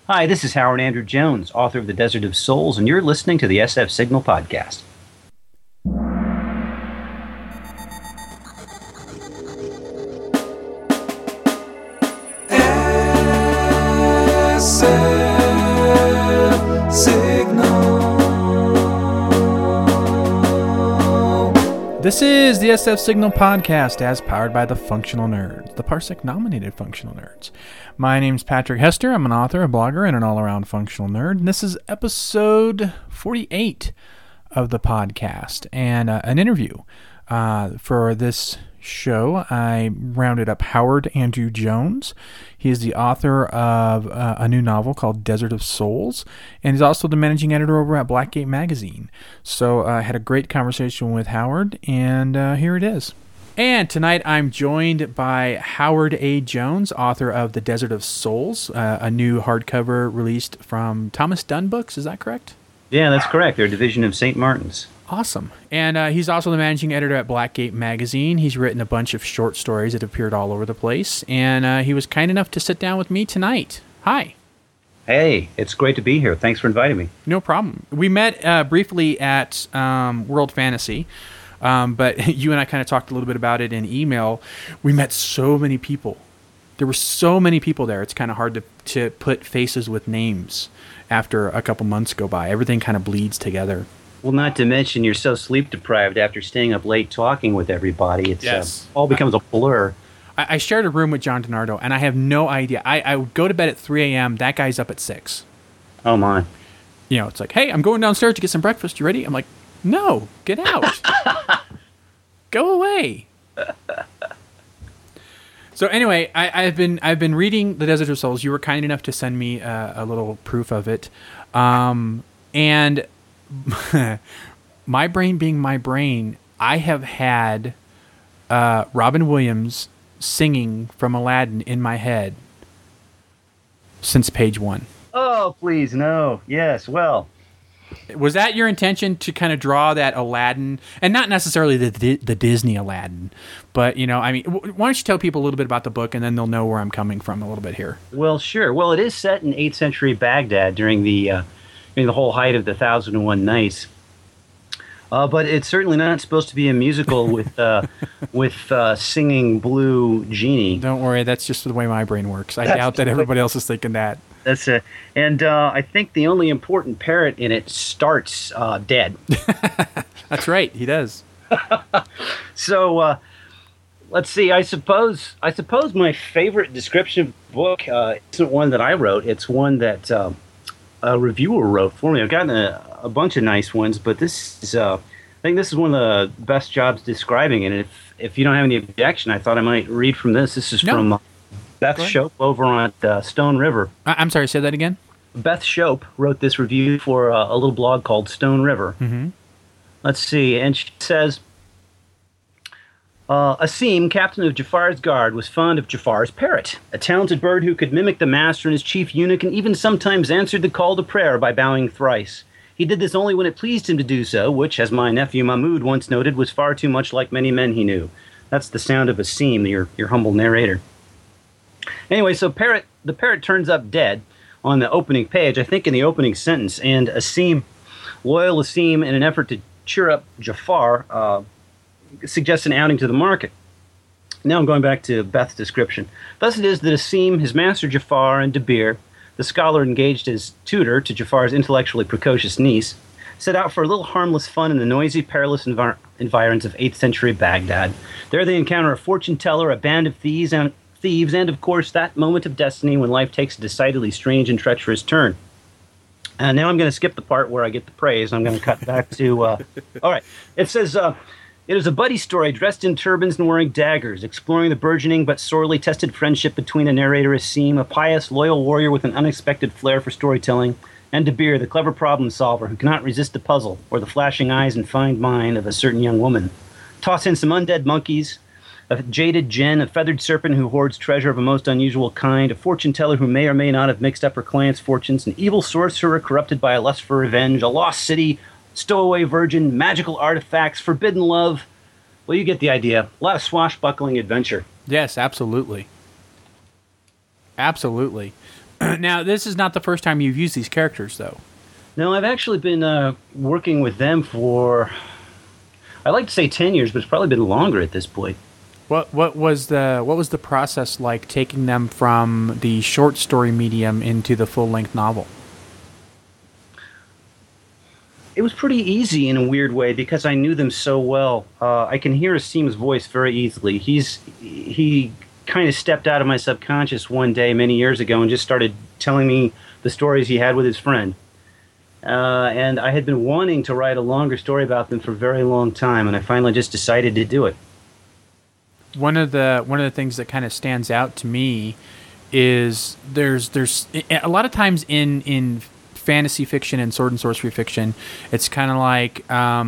Hi, this is Howard Andrew Jones, author of The Desert of Souls, and you're listening to the SF Signal Podcast. SF Signal. This is the SF Signal Podcast, as powered by the Functional Nerds, the Parsec-nominated Functional Nerds. My name's Patrick Hester. I'm an author, a blogger, and an all-around functional nerd. And this is episode 48 of the podcast, and an interview. For this show, I rounded up Howard Andrew Jones. He is the author of a new novel called Desert of Souls, and he's also the managing editor over at Blackgate Magazine. So I had a great conversation with Howard, and here it is. And tonight I'm joined by Howard A. Jones, author of The Desert of Souls, a new hardcover released from Thomas Dunn Books. Is that correct? Yeah, that's correct. They're a division of St. Martin's. Awesome. And he's also the managing editor at Blackgate Magazine. He's written a bunch of short stories that appeared all over the place. And he was kind enough to sit down with me tonight. Hi. Hey, it's great to be here. Thanks for inviting me. No problem. We met briefly at World Fantasy. But you and I kind of talked a little bit about it in email. We met so many people. There were so many people there. It's kind of hard to put faces with names after a couple months go by. Everything kind of bleeds together. Well, not to mention you're so sleep deprived after staying up late talking with everybody. It's all becomes a blur. I shared a room with John DiNardo, and I have no idea. I would go to bed at 3 a.m. That guy's up at 6. Oh, my. You know, it's like, hey, I'm going downstairs to get some breakfast. You ready? I'm like, no, get out. Go away. So anyway, I've been reading The Desert of Souls. You were kind enough to send me a little proof of it. And my brain being my brain, I have had Robin Williams singing from Aladdin in my head since page 1. Oh, please, no. Yes, well. Was that your intention to kind of draw that Aladdin, and not necessarily the Disney Aladdin, but, you know, I mean, why don't you tell people a little bit about the book, and then they'll know where I'm coming from a little bit here. Well, sure. Well, it is set in 8th century Baghdad during the whole height of the 1001 Nights. But it's certainly not supposed to be a musical with singing blue genie. Don't worry, that's just the way my brain works. I doubt that everybody else is thinking that. That's it. And I think the only important parrot in it starts dead. That's right, he does. So let's see. I suppose my favorite description of the book isn't one that I wrote. It's one that a reviewer wrote for me. I've gotten a bunch of nice ones, but this is I think this is one of the best jobs describing it. And if you don't have any objection, I thought I might read from this. This is from Beth Shope over on Stone River. I'm sorry, say that again? Beth Shope wrote this review for a little blog called Stone River. Mm-hmm. Let's see, and she says, Asim, captain of Jafar's guard, was fond of Jafar's parrot, a talented bird who could mimic the master and his chief eunuch and even sometimes answered the call to prayer by bowing thrice. He did this only when it pleased him to do so, which, as my nephew Mahmoud once noted, was far too much like many men he knew. That's the sound of Asim, your humble narrator. Anyway, so the parrot turns up dead on the opening page, I think in the opening sentence, and loyal Asim, in an effort to cheer up Jafar, suggests an outing to the market. Now I'm going back to Beth's description. Thus it is that Asim, his master Jafar, and Dabir, the scholar engaged as tutor to Jafar's intellectually precocious niece, set out for a little harmless fun in the noisy, perilous environs of 8th century Baghdad. There they encounter a fortune teller, a band of thieves, and of course that moment of destiny when life takes a decidedly strange and treacherous turn. And now I'm going to skip the part where I get the praise. I'm going to cut back to... all right. It says, it is a buddy story dressed in turbans and wearing daggers, exploring the burgeoning but sorely tested friendship between the narrator Asim, a pious, loyal warrior with an unexpected flair for storytelling, and Dabir, the clever problem solver who cannot resist the puzzle or the flashing eyes and fine mind of a certain young woman. Toss in some undead monkeys, a jaded djinn, a feathered serpent who hoards treasure of a most unusual kind, a fortune teller who may or may not have mixed up her client's fortunes, an evil sorcerer corrupted by a lust for revenge, a lost city, stowaway virgin, magical artifacts, forbidden love. Well, you get the idea. A lot of swashbuckling adventure. Yes, absolutely. Absolutely. Now, this is not the first time you've used these characters, though. No, I've actually been working with them for, I like to say 10 years, but it's probably been longer at this point. What was the process like taking them from the short story medium into the full length novel? It was pretty easy in a weird way because I knew them so well. I can hear Asim's voice very easily. He kind of stepped out of my subconscious one day many years ago and just started telling me the stories he had with his friend. And I had been wanting to write a longer story about them for a very long time, and I finally just decided to do it. One of the things that kind of stands out to me is there's a lot of times in fantasy fiction and sword and sorcery fiction, it's kind of like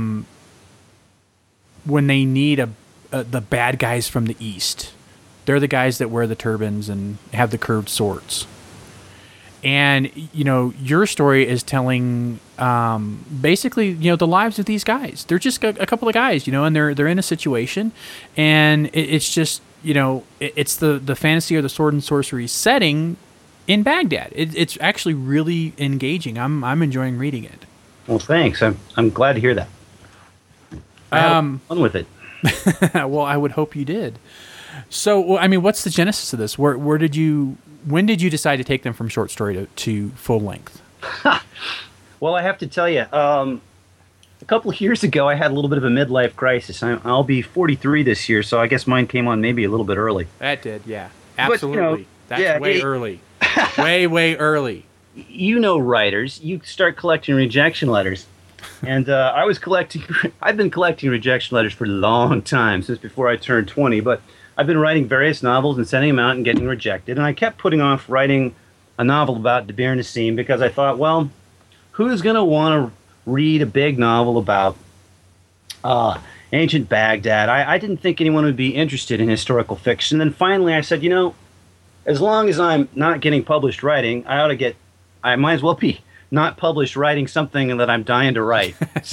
when they need the bad guys from the East. They're the guys that wear the turbans and have the curved swords. And, your story is telling basically, the lives of these guys. They're just a couple of guys, and they're in a situation. And it's just, it's the fantasy or the sword and sorcery setting in Baghdad. It's actually really engaging. I'm enjoying reading it. Well, thanks. I'm glad to hear that. I had fun with it. Well, I would hope you did. So, what's the genesis of this? When did you decide to take them from short story to full length? Well, I have to tell you, a couple of years ago, I had a little bit of a midlife crisis. I'll be 43 this year, so I guess mine came on maybe a little bit early. That did, yeah. Absolutely. But, That's way early. way early. Writers, you start collecting rejection letters. And I've been collecting rejection letters for a long time, since before I turned 20, but I've been writing various novels and sending them out and getting rejected. And I kept putting off writing a novel about Dabir Nassim because I thought, well, who's going to want to read a big novel about ancient Baghdad? I didn't think anyone would be interested in historical fiction. Then finally I said, as long as I'm not getting published writing, I might as well be not published writing something that I'm dying to write.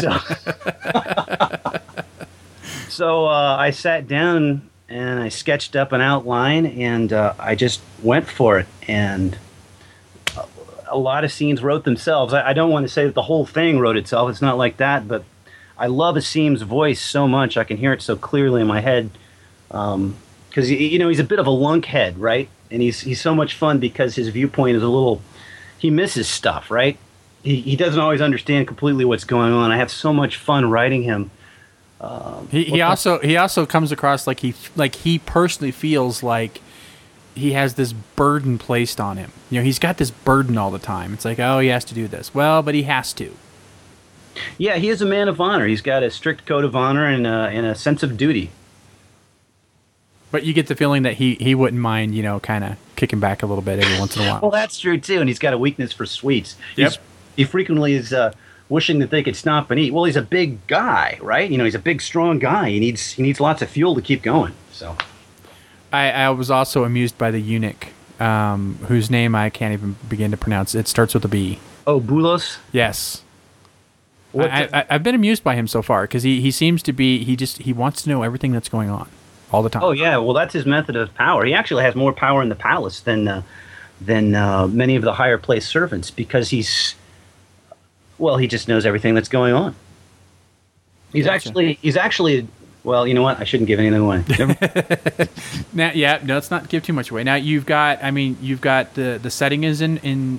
So I sat down and I sketched up an outline, and I just went for it. And a lot of scenes wrote themselves. I don't want to say that the whole thing wrote itself. It's not like that, but I love Asim's voice so much. I can hear it so clearly in my head. Because, he's a bit of a lunkhead, right? And he's so much fun because his viewpoint is he misses stuff, right? He doesn't always understand completely what's going on. I have so much fun writing him. He also comes across like he personally feels like he has this burden placed on him. He's got this burden all the time. It's like, oh, he has to do this. Well, but he has to. Yeah, he is a man of honor. He's got a strict code of honor and a sense of duty. But you get the feeling that he wouldn't mind, kind of kicking back a little bit every once in a while. Well, that's true too, and he's got a weakness for sweets. Yep. He frequently is wishing that they could stop and eat. Well, he's a big guy, right? He's a big, strong guy. He needs lots of fuel to keep going. So, I was also amused by the eunuch, whose name I can't even begin to pronounce. It starts with a B. Oh, Bulos? Yes. I've been amused by him so far because he seems to be he wants to know everything that's going on all the time. Oh yeah, well that's his method of power. He actually has more power in the palace than many of the higher placed servants because he just knows everything that's going on. He's Gotcha. actually well, you know what? I shouldn't give anything away. Now, let's not give too much away. Now you've got the setting is in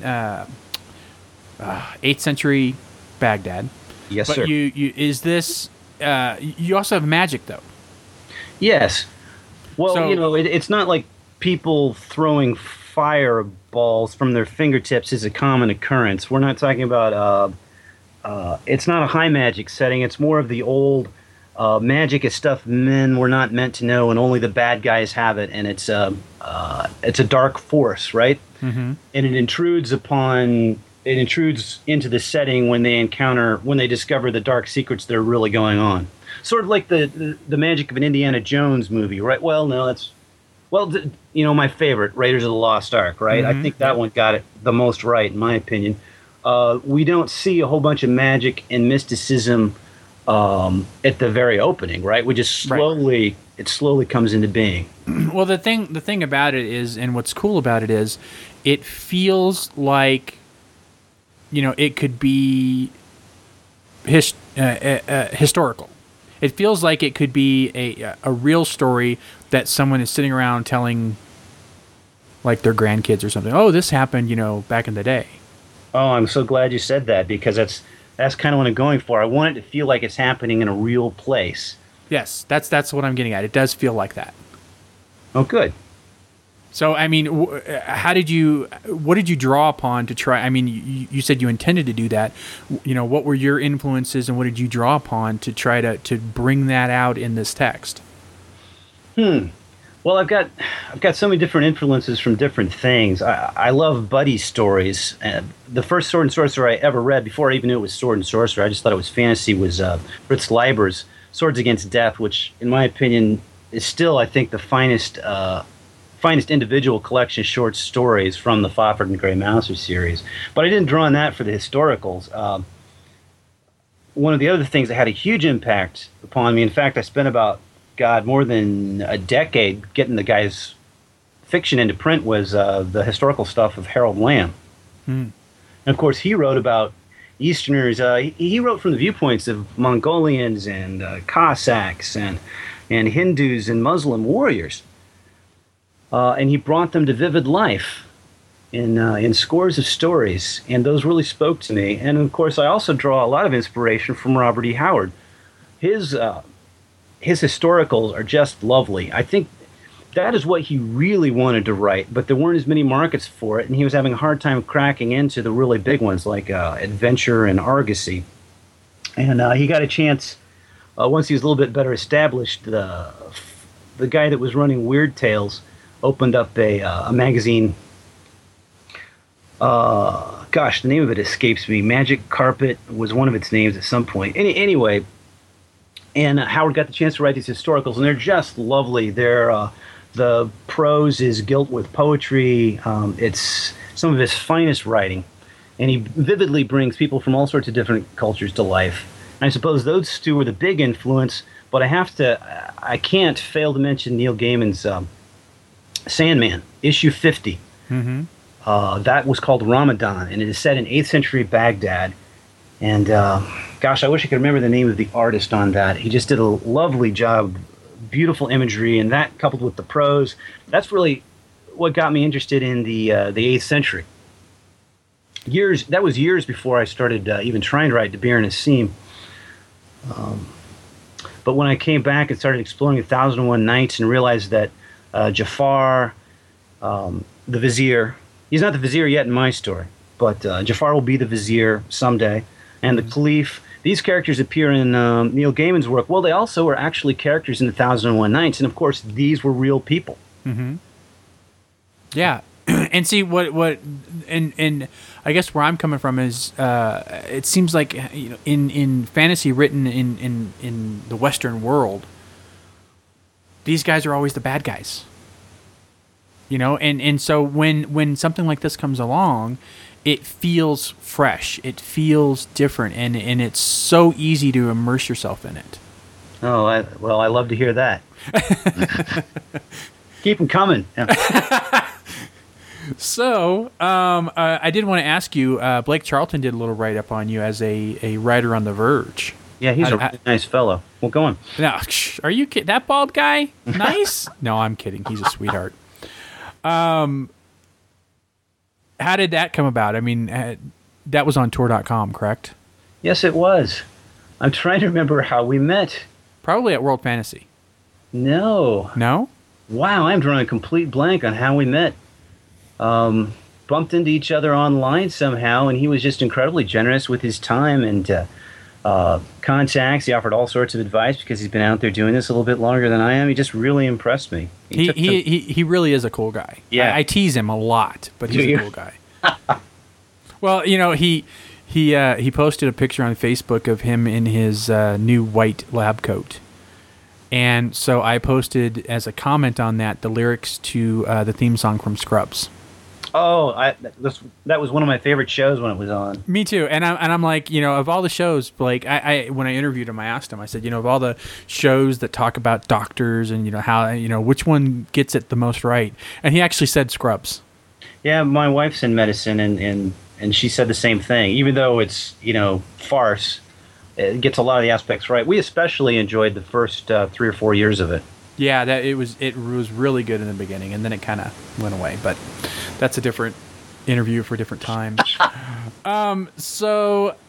8th century Baghdad. Yes, but sir. You also have magic though. Yes. Well, So- it's not like people throwing fireballs from their fingertips is a common occurrence. We're not talking about it's not a high magic setting. It's more of the old magic is stuff men were not meant to know, and only the bad guys have it. And it's a dark force, right? Mm-hmm. And it intrudes into the setting when they discover the dark secrets that are really going on. Sort of like the magic of an Indiana Jones movie, right? Well, no, my favorite, Raiders of the Lost Ark, right? Mm-hmm. I think that one got it the most right, in my opinion. We don't see a whole bunch of magic and mysticism at the very opening, right? We just Right. it slowly comes into being. Well, the thing about it is, and what's cool about it is it feels like, it could be historical. It feels like it could be a real story that someone is sitting around telling, like, their grandkids or something. Oh, this happened, back in the day. Oh, I'm so glad you said that, because that's kind of what I'm going for. I want it to feel like it's happening in a real place. Yes, that's what I'm getting at. It does feel like that. Oh, good. So, I mean, what did you draw upon to try? I mean, you said you intended to do that. What were your influences, and what did you draw upon to try to bring that out in this text? Well, I've got so many different influences from different things. I love buddy stories. The first Sword and Sorcerer I ever read, before I even knew it was Sword and Sorcerer, I just thought it was fantasy, was Fritz Leiber's Swords Against Death, which, in my opinion, is still, I think, the finest individual collection of short stories from the Fafhrd and Grey Mouser series. But I didn't draw on that for the historicals. One of the other things that had a huge impact upon me, in fact, I spent more than a decade getting the guy's fiction into print, was the historical stuff of Harold Lamb. And of course, he wrote about Easterners. He wrote from the viewpoints of Mongolians and Cossacks and Hindus and Muslim warriors. And he brought them to vivid life in scores of stories, and those really spoke to me. And of course, I also draw a lot of inspiration from Robert E. Howard. His historicals are just lovely. I think that is what he really wanted to write, but there weren't as many markets for it, and he was having a hard time cracking into the really big ones like Adventure and Argosy. And he got a chance once he was a little bit better established. The guy that was running Weird Tales opened up a magazine. The name of it escapes me. Magic Carpet was one of its names at some point. Anyway, and Howard got the chance to write these historicals, and they're just lovely. The prose is gilt with poetry. It's some of his finest writing, and he vividly brings people from all sorts of different cultures to life. And I suppose those two were the big influence, but I can't fail to mention Neil Gaiman's Sandman, issue 50. That was called Ramadan, and it is set in 8th century Baghdad. And I wish I could remember the name of the artist on that. He just did a lovely job, beautiful imagery, and that coupled with the prose, that's really what got me interested in the 8th century. That was years before I started even trying to write De Beer and Nassim. But when I came back and started exploring 1001 Nights and realized that Jafar, the Vizier, he's not the Vizier yet in my story, but Jafar will be the Vizier someday, and the Caliph. These characters appear in Neil Gaiman's work. Well, they also were actually characters in 1001 Nights, and of course, these were real people. Yeah, and see and I guess where I'm coming from is it seems like in fantasy written in the Western world, these guys are always the bad guys. And so when something like this comes along, it feels fresh, it feels different, and it's so easy to immerse yourself in it. Oh, I love to hear that. Keep them coming. Yeah. So, I did want to ask you, Blake Charlton did a little write-up on you as a writer on The Verge. Yeah, he's a really nice fellow. Well, go on. Now, are you kidding? That bald guy? Nice? No, I'm kidding. He's a sweetheart. How did that come about? I mean, that was on Tor.com, correct? Yes, it was. I'm trying to remember how we met. Probably at World Fantasy. No. No? Wow, I'm drawing a complete blank on how we met. Bumped into each other online somehow, and he was just incredibly generous with his time and contacts. He offered all sorts of advice because he's been out there doing this a little bit longer than I am. He just really impressed me. He really is a cool guy. Yeah. I tease him a lot, but he's a cool guy. Well, he posted a picture on Facebook of him in his new white lab coat. And so I posted as a comment on that the lyrics to the theme song from Scrubs. Oh, that was one of my favorite shows when it was on. Me too. And I'm like, of all the shows, Blake, I when I interviewed him, I asked him, I said, of all the shows that talk about doctors and how which one gets it the most right, and he actually said Scrubs. Yeah, my wife's in medicine, and she said the same thing. Even though it's farce, it gets a lot of the aspects right. We especially enjoyed the first 3 or 4 years of it. Yeah, that it was really good in the beginning, and then it kind of went away. But that's a different interview for a different time. So,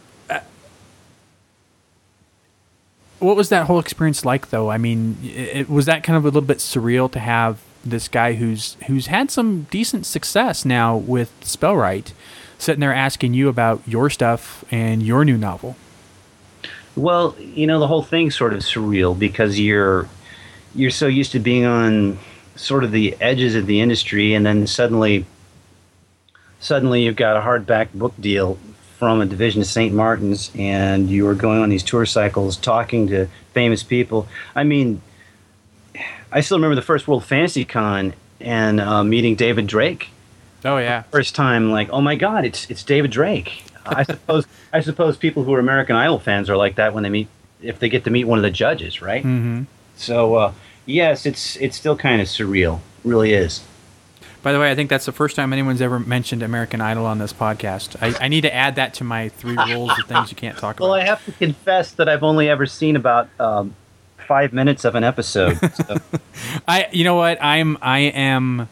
what was that whole experience like, though? I mean, was that kind of a little bit surreal to have this guy who's had some decent success now with Spellwright sitting there asking you about your stuff and your new novel? Well, the whole thing's sort of surreal because you're so used to being on sort of the edges of the industry, and then suddenly you've got a hardback book deal from a division of St. Martin's, and you are going on these tour cycles talking to famous people. I mean, I still remember the first World Fantasy Con and meeting David Drake. Oh yeah, first time, like, oh my God, it's David Drake. I suppose people who are American Idol fans are like that when if they get to meet one of the judges, right? Mm-hmm. So yes, it's still kind of surreal, it really is. By the way, I think that's the first time anyone's ever mentioned American Idol on this podcast. I need to add that to my 3 rules of things you can't talk about. Well, I have to confess that I've only ever seen about 5 minutes of an episode. So. You know what? I am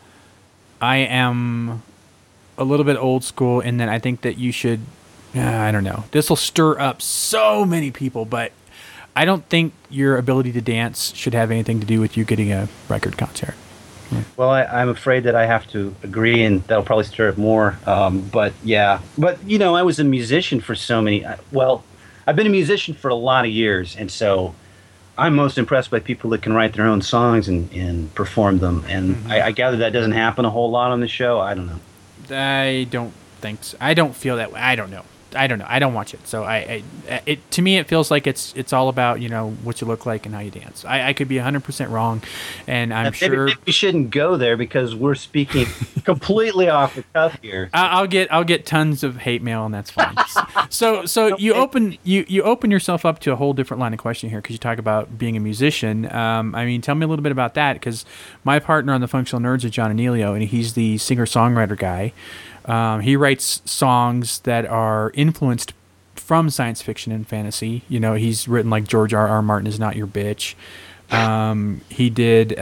a little bit old school in that I think that you should. I don't know. This will stir up so many people, but I don't think your ability to dance should have anything to do with you getting a record concert. Well, I'm afraid that I have to agree, and that'll probably stir up more. But yeah, I was a musician for so many. I've been a musician for a lot of years, and so I'm most impressed by people that can write their own songs and perform them. And mm-hmm. I gather that doesn't happen a whole lot on the show. I don't know. I don't think so. I don't feel that way. I don't know. I don't watch it. So to me, it feels like it's all about, what you look like and how you dance. I could be 100% wrong. And I'm sure maybe we shouldn't go there because we're speaking completely off the cuff here. I'll get tons of hate mail, and that's fine. So you open yourself up to a whole different line of question here, because you talk about being a musician. Tell me a little bit about that, because my partner on the Functional Nerds is John Anelio, and he's the singer-songwriter guy. He writes songs that are influenced from science fiction and fantasy. He's written like George R.R. Martin is Not Your Bitch. He did.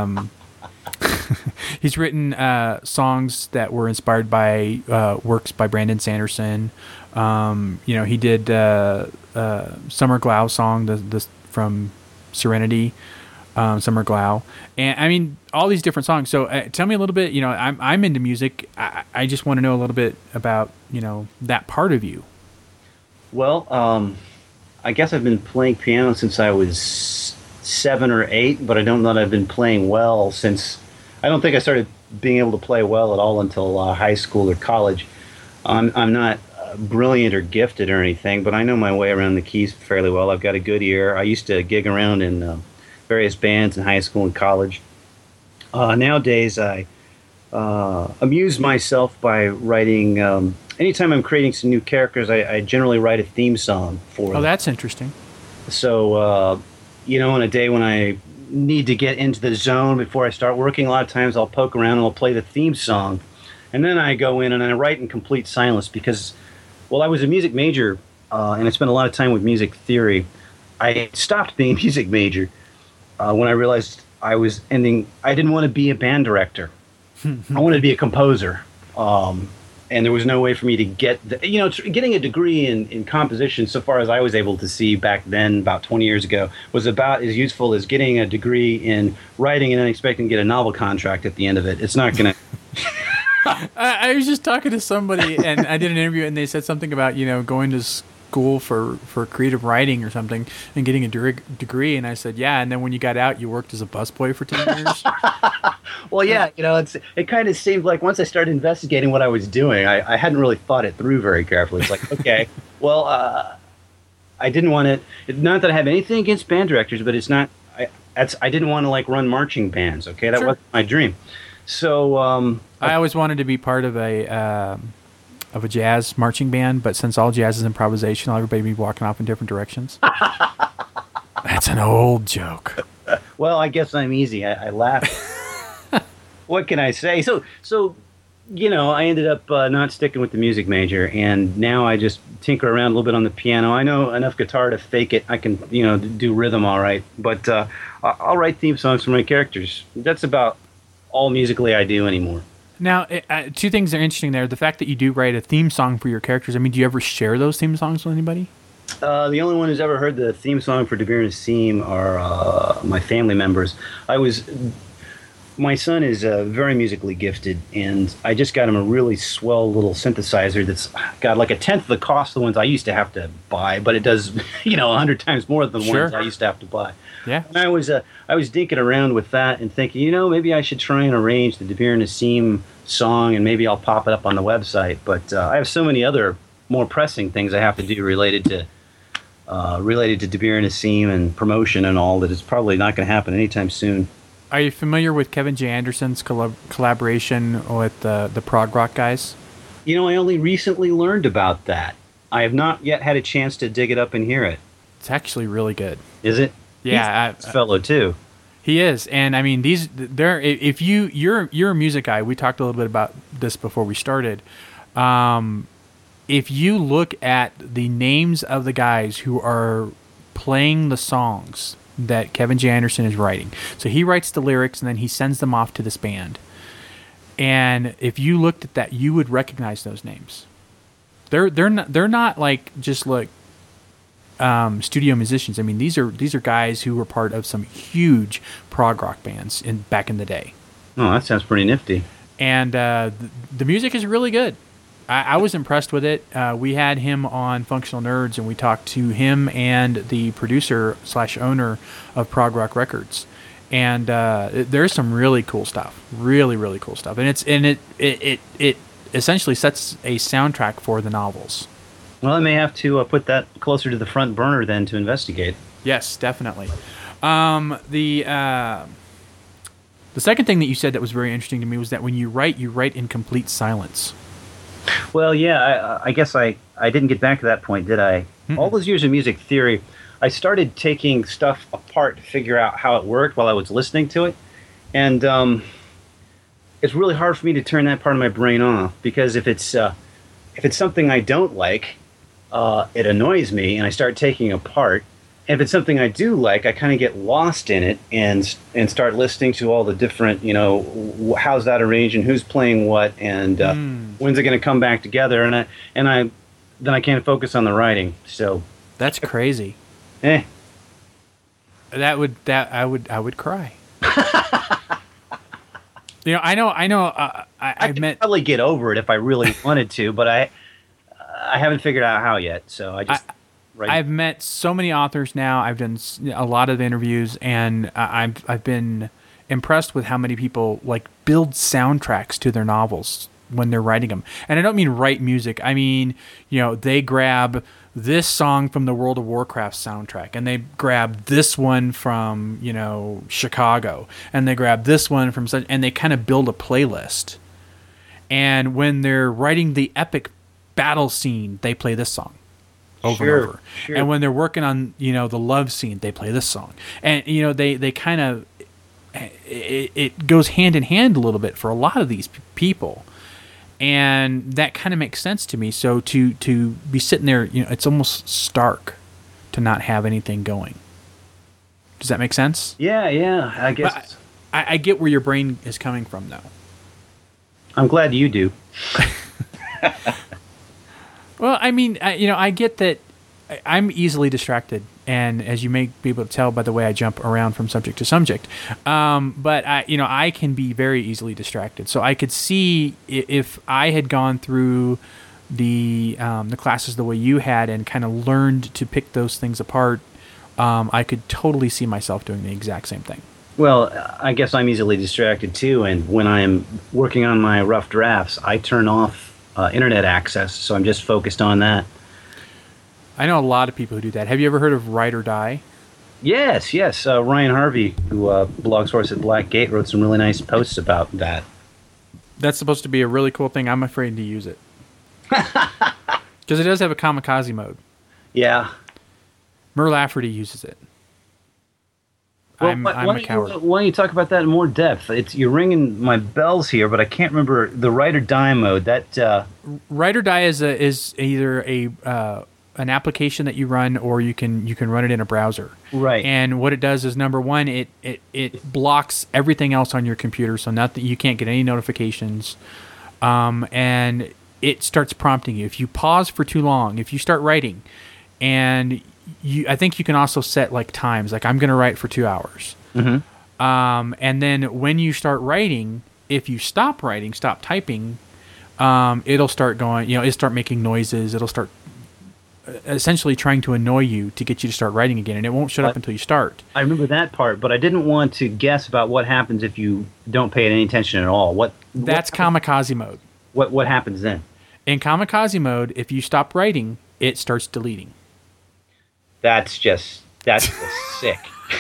He's written songs that were inspired by works by Brandon Sanderson. He did Summer Glau song, the from Serenity. Summer Glau, and all these different songs. So tell me a little bit. I'm into music. I just want to know a little bit about that part of you. Well, I guess I've been playing piano since I was 7 or 8, but I don't know that I've been playing well since. I don't think I started being able to play well at all until high school or college. I'm not brilliant or gifted or anything, but I know my way around the keys fairly well. I've got a good ear. I used to gig around in various bands in high school and college. Nowadays, I amuse myself by writing. Anytime I'm creating some new characters, I generally write a theme song for them. Oh, that's interesting. So, on a day when I need to get into the zone before I start working, a lot of times I'll poke around and I'll play the theme song. And then I go in and I write in complete silence because, I was a music major and I spent a lot of time with music theory. I stopped being a music major when I realized I didn't want to be a band director. I wanted to be a composer. And there was no way for me to get, getting a degree in composition, so far as I was able to see back then, about 20 years ago, was about as useful as getting a degree in writing and then expecting to get a novel contract at the end of it. It's not going to... I was just talking to somebody, and I did an interview, and they said something about, going to school for creative writing or something and getting a degree, and I said, yeah, and then when you got out, you worked as a busboy for 10 years? Well, yeah, it kind of seemed like once I started investigating what I was doing, I hadn't really thought it through very carefully. It's like, okay, well, I didn't want to, not that I have anything against band directors, but it's not, I didn't want to run marching bands, okay? That wasn't my dream. So, I always wanted to be part of a jazz marching band, but since all jazz is improvisational, everybody be walking off in different directions. That's an old joke. Well, I guess I'm easy. I laugh. What can I say? So I ended up not sticking with the music major, and now I just tinker around a little bit on the piano. I know enough guitar to fake it. I can, do rhythm all right, but I'll write theme songs for my characters. That's about all musically I do anymore. Now, two things are interesting there. The fact that you do write a theme song for your characters. I mean, do you ever share those theme songs with anybody? The only one who's ever heard the theme song for Dabir Nassim are my family members. My son is very musically gifted, and I just got him a really swell little synthesizer that's got like a tenth of the cost of the ones I used to have to buy, but it does, 100 times more than the ones I used to have to buy. Yeah. And I was dinking around with that and thinking, maybe I should try and arrange the Dabir Nassim song, and maybe I'll pop it up on the website. But I have so many other more pressing things I have to do related to Dabir Nassim and promotion and all that it's probably not going to happen anytime soon. Are you familiar with Kevin J. Anderson's collaboration with the prog rock guys? I only recently learned about that. I have not yet had a chance to dig it up and hear it. It's actually really good. Is it? Yeah, he's a fellow too. He is, and I mean if you're a music guy. We talked a little bit about this before we started. If you look at the names of the guys who are playing the songs that Kevin J. Anderson is writing. So he writes the lyrics and then he sends them off to this band. And if you looked at that, you would recognize those names. They're not like just like studio musicians. I mean, these are guys who were part of some huge prog rock bands back in the day. Oh, that sounds pretty nifty. And the music is really good. I was impressed with it. We had him on Functional Nerds, and we talked to him and the producer / owner of Prog Rock Records. And there's some really cool stuff, really really cool stuff, and it essentially sets a soundtrack for the novels. Well, I may have to put that closer to the front burner then to investigate. Yes, definitely. The second thing that you said that was very interesting to me was that when you write in complete silence. Well, yeah, I guess I didn't get back to that point, did I? Mm-mm. All those years of music theory, I started taking stuff apart to figure out how it worked while I was listening to it. And it's really hard for me to turn that part of my brain off, because if it's something I don't like, it annoys me, and I start taking it apart. And if it's something I do like, I kind of get lost in it and start listening to all the different, how's that arranged and who's playing what, and when's it going to come back together, and I can't focus on the writing. So that's crazy. I would cry. I could probably get over it if I really wanted to, but I haven't figured out how yet. So I've met so many authors now. I've done a lot of interviews, and I've been impressed with how many people like build soundtracks to their novels when they're writing them. And I don't mean write music. I mean, they grab this song from the World of Warcraft soundtrack, and they grab this one from, Chicago, and they grab this one from such, and they kind of build a playlist. And when they're writing the epic battle scene, they play this song over and over. Sure. And when they're working on, the love scene, they play this song. And, they kind of, it goes hand in hand a little bit for a lot of these people. And that kind of makes sense to me. So to be sitting there, it's almost stark to not have anything going. Does that make sense? Yeah, I guess. I get where your brain is coming from, though. I'm glad you do. Well, I mean, I get that I'm easily distracted, and as you may be able to tell by the way I jump around from subject to subject, but I can be very easily distracted. So I could see if I had gone through the classes the way you had and kind of learned to pick those things apart, I could totally see myself doing the exact same thing. Well, I guess I'm easily distracted too, and when I'm working on my rough drafts, I turn off internet access, so I'm just focused on that. I know a lot of people who do that. Have you ever heard of Write or Die? Yes. Ryan Harvey, who blogs for us at Black Gate, wrote some really nice posts about that. That's supposed to be a really cool thing. I'm afraid to use it. Because it does have a kamikaze mode. Yeah. Mur Lafferty uses it. Well, I'm a coward. Why don't you talk about that in more depth? You're ringing my bells here, but I can't remember the write or die mode. Write or Die is either an application that you run, or you can run it in a browser. Right. And what it does is, number one, it blocks everything else on your computer, so not that you can't get any notifications. And it starts prompting you if you pause for too long. If you start writing, and I think you can also set like times. Like, I'm going to write for 2 hours. Mm-hmm. And then when you start writing, if you stop writing, stop typing, it'll start going. It'll start making noises. It'll start essentially trying to annoy you to get you to start writing again, and it won't shut up until you start. I remember that part, but I didn't want to guess about what happens if you don't pay any attention at all. That's kamikaze mode. What happens then? In kamikaze mode, if you stop writing, it starts deleting. That's just sick.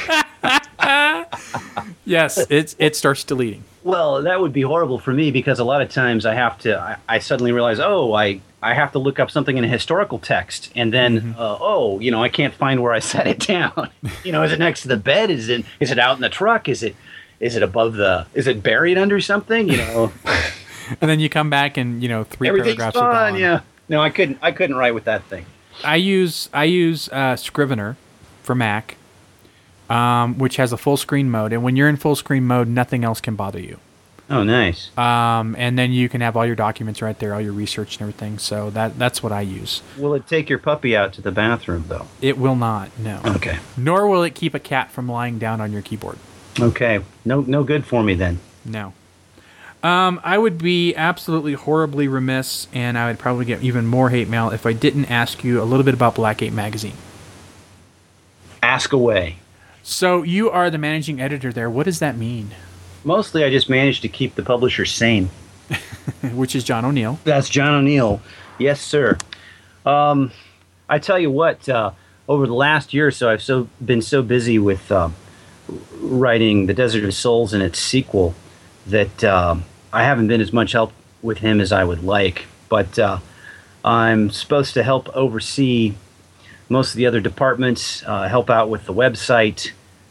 Yes, it starts deleting. Well, that would be horrible for me, because a lot of times I suddenly realize, I have to look up something in a historical text, and then, I can't find where I set it down. Is it next to the bed? Is it out in the truck? Is it is it buried under something? And then you come back and, 3 paragraphs are gone. Yeah. No, I couldn't write with that thing. I use Scrivener for Mac, which has a full screen mode, and when you're in full screen mode, nothing else can bother you. Oh, nice. And then you can have all your documents right there, all your research and everything. So that's what I use. Will it take your puppy out to the bathroom, though? It will not. No. Okay. Nor will it keep a cat from lying down on your keyboard. Okay. No good for me then. No. I would be absolutely horribly remiss, and I would probably get even more hate mail if I didn't ask you a little bit about Blackgate Magazine. Ask away. So you are the managing editor there. What does that mean? Mostly I just managed to keep the publisher sane. Which is John O'Neill. That's John O'Neill. Yes, sir. I tell you what, over the last year or so, I've been so busy with writing The Desert of Souls and its sequel that I haven't been as much help with him as I would like. But I'm supposed to help oversee most of the other departments, help out with the website.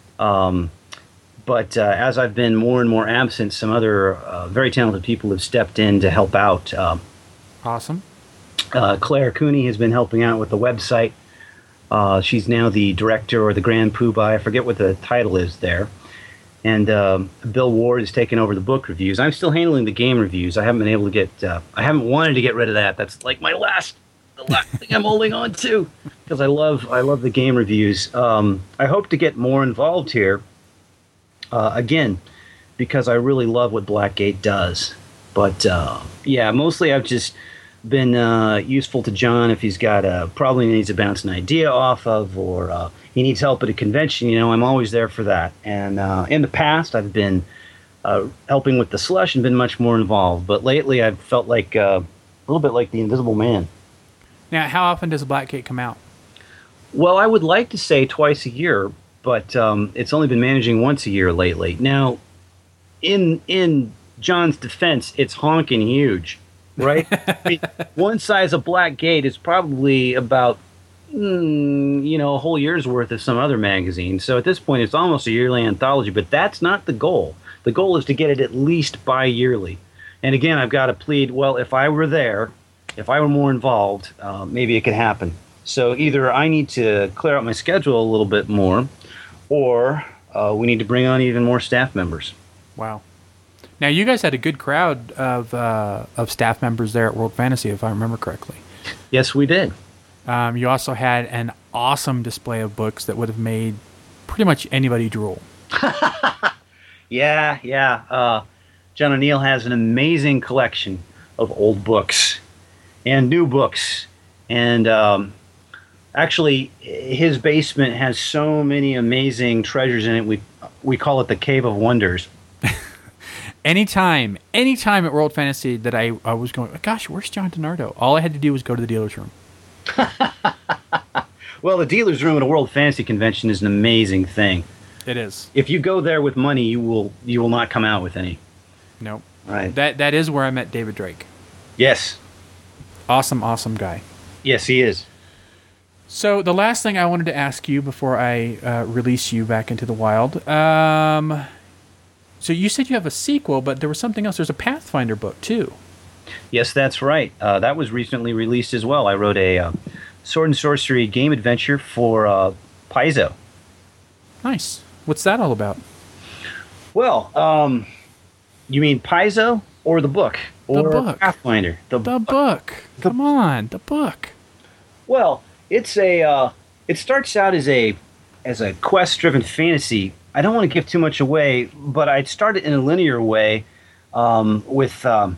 But as I've been more and more absent, some other very talented people have stepped in to help out. Awesome. Claire Cooney has been helping out with the website. She's now the director or the grand poobah. I forget what the title is there. And Bill Ward has taken over the book reviews. I'm still handling the game reviews. I haven't been able to get. I haven't wanted to get rid of that. That's like the last thing I'm holding on to, because I love the game reviews. I hope to get more involved here. Again, because I really love what Blackgate does. But mostly I've just been useful to John if he's got probably needs to bounce an idea off of, or he needs help at a convention. I'm always there for that. And in the past, I've been helping with the slush and been much more involved. But lately, I've felt like a little bit like the Invisible Man. Now, how often does Blackgate come out? Well, I would like to say twice a year, but it's only been managing once a year lately. Now, in John's defense, it's honking huge, right? I mean, one size of Blackgate is probably about a whole year's worth of some other magazine. So at this point, it's almost a yearly anthology. But that's not the goal. The goal is to get it at least bi-yearly. And again, I've got to plead. Well, if I were there, if I were more involved, maybe it could happen. So either I need to clear out my schedule a little bit more, or we need to bring on even more staff members. Wow. Now, you guys had a good crowd of staff members there at World Fantasy, if I remember correctly. Yes, we did. You also had an awesome display of books that would have made pretty much anybody drool. Yeah. John O'Neill has an amazing collection of old books and new books. And actually, his basement has so many amazing treasures in it. We call it the Cave of Wonders. Anytime at World Fantasy that I was going, gosh, where's John DiNardo? All I had to do was go to the dealer's room. Well, the dealer's room at a World Fantasy Convention is an amazing thing. It is. If you go there with money, you will not come out with any. Nope. Right. That is where I met David Drake. Yes. Awesome guy. Yes, he is. So the last thing I wanted to ask you before I release you back into the wild. So you said you have a sequel, but there was something else. There's a Pathfinder book, too. Yes, that's right. That was recently released as well. I wrote a sword and sorcery game adventure for Paizo. Nice. What's that all about? Well, you mean Paizo or the book? Or the book. Pathfinder? The book. Come on, the book. Well, it's a. It starts out as a quest-driven fantasy. I don't want to give too much away, but I started in a linear way with a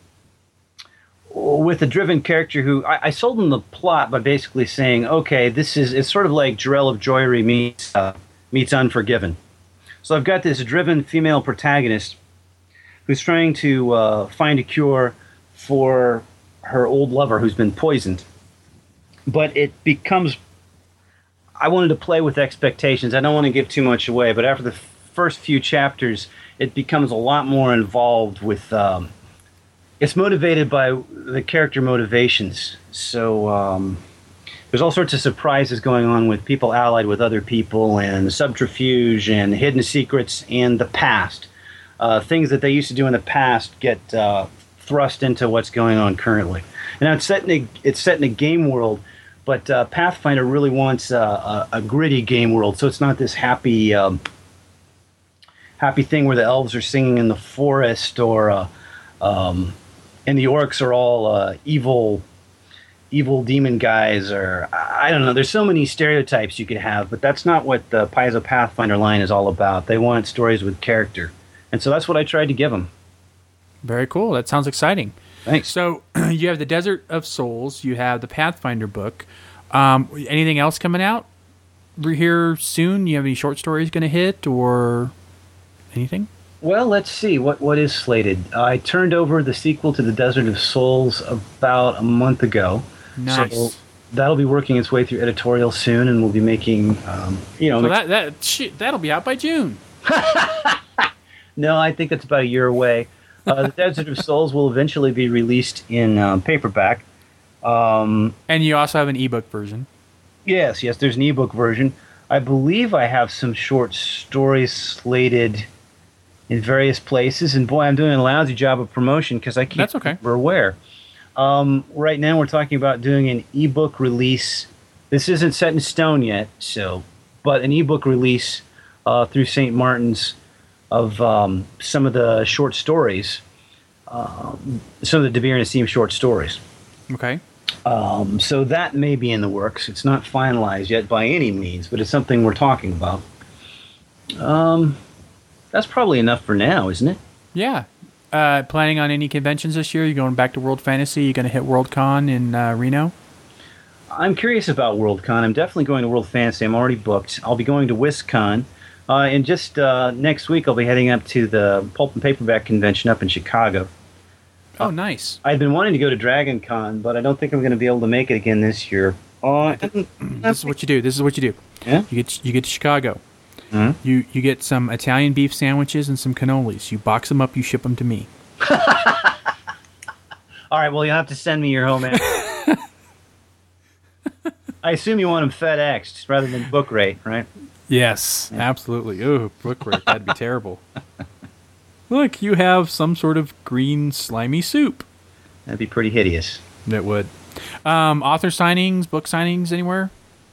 driven character who I sold him the plot by basically saying, okay, it's sort of like Jarell of Joyery meets Unforgiven. So I've got this driven female protagonist who's trying to find a cure for her old lover who's been poisoned. But it becomes... I wanted to play with expectations. I don't want to give too much away, but after the first few chapters, it becomes a lot more involved with... it's motivated by the character motivations. So there's all sorts of surprises going on with people allied with other people and subterfuge and hidden secrets and the past. Things that they used to do in the past get thrust into what's going on currently. And it's set in a game world, but Pathfinder really wants a gritty game world, so it's not this happy thing where the elves are singing in the forest or and the orcs are all evil demon guys, or I don't know. There's so many stereotypes you could have, but that's not what the Paizo Pathfinder line is all about. They want stories with character, and so that's what I tried to give them. Very cool. That sounds exciting. Thanks. So you have the Desert of Souls. You have the Pathfinder book. Anything else coming out here soon? You have any short stories going to hit or anything? Well, let's see. What is slated? I turned over the sequel to the Desert of Souls about a month ago. Nice. So that'll be working its way through editorial soon, and we'll be making, So that'll be out by June. No, I think that's about a year away. The Desert of Souls will eventually be released in paperback. And you also have an ebook version. Yes, there's an ebook version. I believe I have some short stories slated in various places, and boy, I'm doing a lousy job of promotion because I can't remember where. Right now we're talking about doing an ebook release. This isn't set in stone yet, but an ebook release through St. Martin's of some of the short stories, some of the Devere and Nassim short stories. Okay. So that may be in the works. It's not finalized yet by any means, but it's something we're talking about. That's probably enough for now, isn't it? Yeah. Planning on any conventions this year? You going back to World Fantasy? You going to hit Worldcon in Reno? I'm curious about Worldcon. I'm definitely going to World Fantasy. I'm already booked. I'll be going to WisCon. And just next week, I'll be heading up to the Pulp and Paperback Convention up in Chicago. Oh, nice. I've been wanting to go to Dragon Con, but I don't think I'm going to be able to make it again this year. This is what you do. Yeah? You get to Chicago. Mm-hmm. You get some Italian beef sandwiches and some cannolis. You box them up. You ship them to me. All right. Well, you'll have to send me your home address. I assume you want them FedExed rather than book rate, right? Yes, absolutely. Oh, book rate. That'd be terrible. Look, you have some sort of green slimy soup. That'd be pretty hideous. It would. Author signings, book signings, anywhere?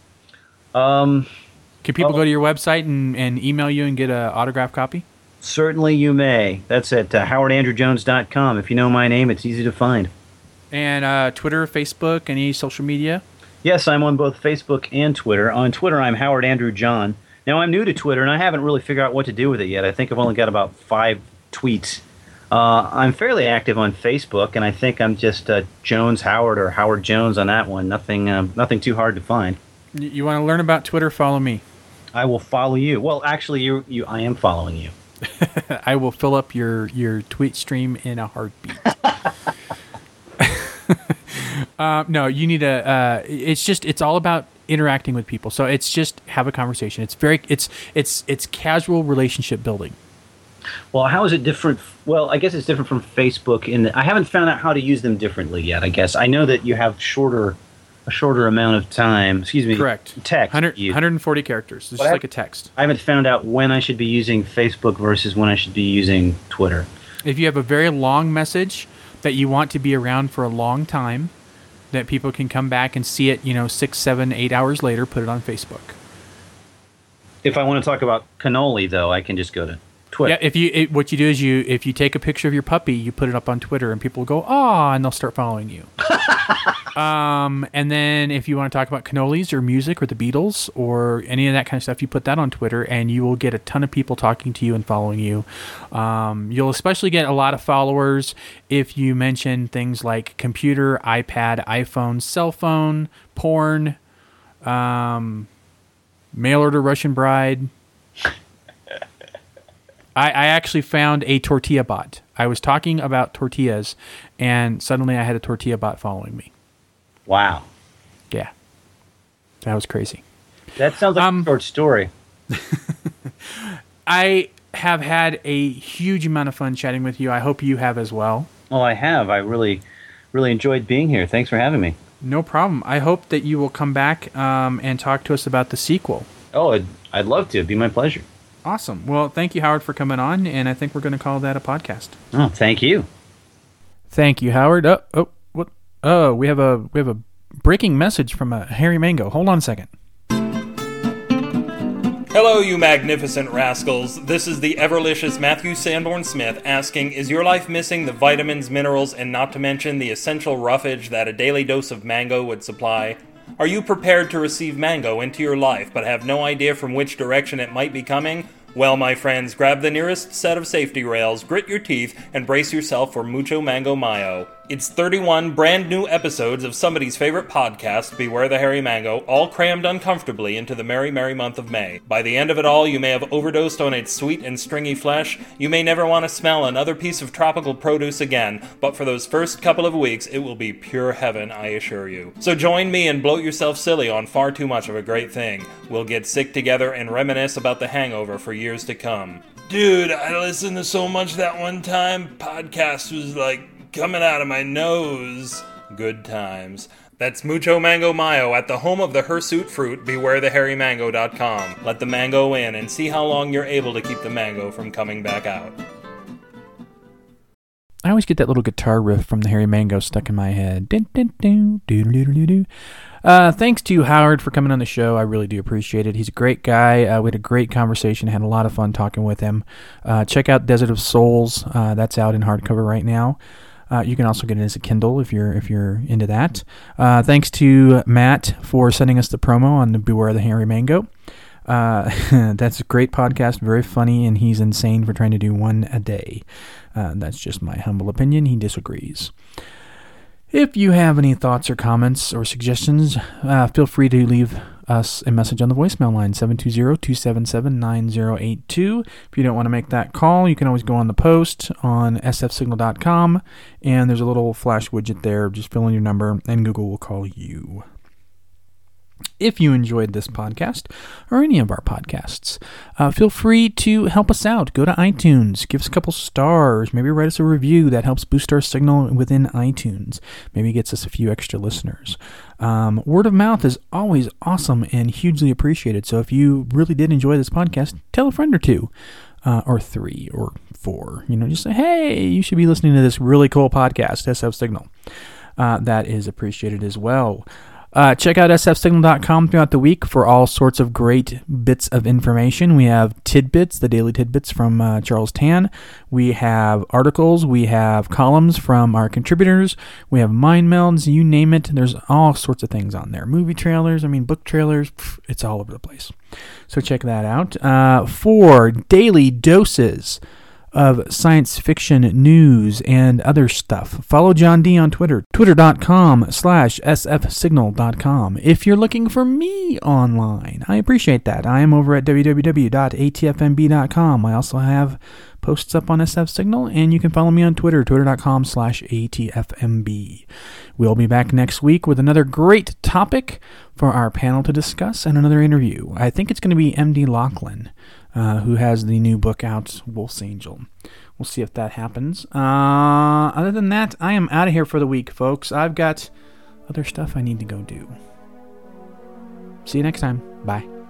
Can people go to your website and email you and get an autographed copy? Certainly you may. That's at howardandrewjones.com. If you know my name, it's easy to find. And Twitter, Facebook, any social media? Yes, I'm on both Facebook and Twitter. On Twitter, I'm Howard Andrew John. Now, I'm new to Twitter, and I haven't really figured out what to do with it yet. I think I've only got about 5 tweets. I'm fairly active on Facebook, and I think I'm just Jones Howard or Howard Jones on that one. Nothing too hard to find. You want to learn about Twitter? Follow me. I will follow you. Well, actually, I am following you. I will fill up your tweet stream in a heartbeat. No, you need a. It's all about interacting with people. So it's just have a conversation. It's casual relationship building. Well, how is it different? Well, I guess it's different from Facebook. I haven't found out how to use them differently yet. I guess I know that you have shorter a shorter amount of time. Excuse me. Correct. Text. 140 characters. It's just like a text. I haven't found out when I should be using Facebook versus when I should be using Twitter. If you have a very long message that you want to be around for a long time, that people can come back and see it, 6, 7, 8 hours later, put it on Facebook. If I want to talk about cannoli, though, I can just go to Twitter. Yeah, what you do is if you take a picture of your puppy, you put it up on Twitter, and people will go, and they'll start following you. And then if you want to talk about cannolis or music or the Beatles or any of that kind of stuff, you put that on Twitter, and you will get a ton of people talking to you and following you. You'll especially get a lot of followers if you mention things like computer, iPad, iPhone, cell phone, porn, mail order Russian bride. I actually found a tortilla bot. I was talking about tortillas, and suddenly I had a tortilla bot following me. Wow. Yeah. That was crazy. That sounds like a short story. I have had a huge amount of fun chatting with you. I hope you have as well. Well, I have. I really, really enjoyed being here. Thanks for having me. No problem. I hope that you will come back and talk to us about the sequel. Oh, I'd love to. It'd be my pleasure. Awesome. Well, thank you, Howard, for coming on, and I think we're going to call that a podcast. Oh, thank you. Thank you, Howard. What? Oh, we have a breaking message from Harry Mango. Hold on a second. Hello, you magnificent rascals. This is the Everlicious Matthew Sanborn Smith asking, is your life missing the vitamins, minerals, and not to mention the essential roughage that a daily dose of mango would supply? Are you prepared to receive mango into your life but have no idea from which direction it might be coming? Well, my friends, grab the nearest set of safety rails, grit your teeth, and brace yourself for Mucho Mango Mayo. It's 31 brand new episodes of somebody's favorite podcast, Beware the Hairy Mango, all crammed uncomfortably into the merry, merry month of May. By the end of it all, you may have overdosed on its sweet and stringy flesh. You may never want to smell another piece of tropical produce again, but for those first couple of weeks, it will be pure heaven, I assure you. So join me and bloat yourself silly on far too much of a great thing. We'll get sick together and reminisce about the hangover for years to come. Dude, I listened to so much that one time, podcast was like coming out of my nose. Good times. That's Mucho Mango Mayo at the home of the hirsute fruit, bewarethehairymango.com. Let the mango in and see how long you're able to keep the mango from coming back out. I always get that little guitar riff from the Hairy Mango stuck in my head. Thanks to Howard for coming on the show. I really do appreciate it. He's a great guy. We had a great conversation. Had a lot of fun talking with him. Check out Desert of Souls. That's out in hardcover right now. You can also get it as a Kindle if you're into that. Thanks to Matt for sending us the promo on the Beware the Hairy Mango. That's a great podcast, very funny, and he's insane for trying to do one a day. That's just my humble opinion. He disagrees. If you have any thoughts or comments or suggestions, feel free to leave us a message on the voicemail line, 720-277-9082. If you don't want to make that call, you can always go on the post on sfsignal.com, and there's a little flash widget there. Just fill in your number, and Google will call you. If you enjoyed this podcast or any of our podcasts, feel free to help us out. Go to iTunes, give us a couple stars, maybe write us a review. That helps boost our signal within iTunes. Maybe gets us a few extra listeners. Word of mouth is always awesome and hugely appreciated. So if you really did enjoy this podcast, tell a friend or two, or 3 or 4. Just say, hey, you should be listening to this really cool podcast, SF Signal. That is appreciated as well. Check out sfsignal.com throughout the week for all sorts of great bits of information. We have tidbits, the daily tidbits from Charles Tan. We have articles. We have columns from our contributors. We have mind melds, you name it. There's all sorts of things on there. Movie trailers, book trailers. It's all over the place. So check that out. For daily doses of science fiction news and other stuff, follow John D on Twitter, twitter.com/sfsignal.com. If you're looking for me online, I appreciate that. I am over at www.atfmb.com. I also have posts up on SF Signal, and you can follow me on Twitter, twitter.com/atfmb. We'll be back next week with another great topic for our panel to discuss and another interview. I think it's going to be M.D. Laughlin, who has the new book out, Wolf's Angel. We'll see if that happens. Other than that, I am out of here for the week, folks. I've got other stuff I need to go do. See you next time. Bye.